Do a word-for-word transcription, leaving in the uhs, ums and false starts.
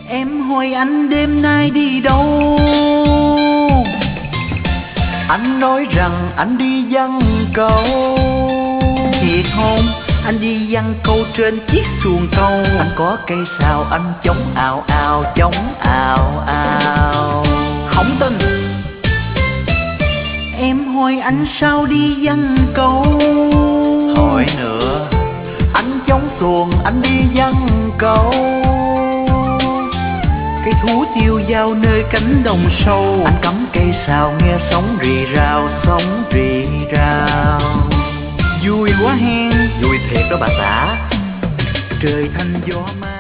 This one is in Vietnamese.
Em hỏi anh đêm nay đi đâu? Anh nói rằng anh đi giăng câu. Thiệt không? Anh đi giăng câu trên chiếc xuồng câu. Anh có cây sào anh chống ào ào, chống ào ào. Không tin. Em hỏi anh sao đi giăng câu? Hỏi nữa. Anh chống xuồng anh đi giăng câu. Cây thú tiêu dao nơi cánh đồng sâu. Anh cắm cây sào nghe sóng rì rào, sóng rì rào. Vui quá hen. Vui thiệt đó bà xã. Trời thanh gió mát.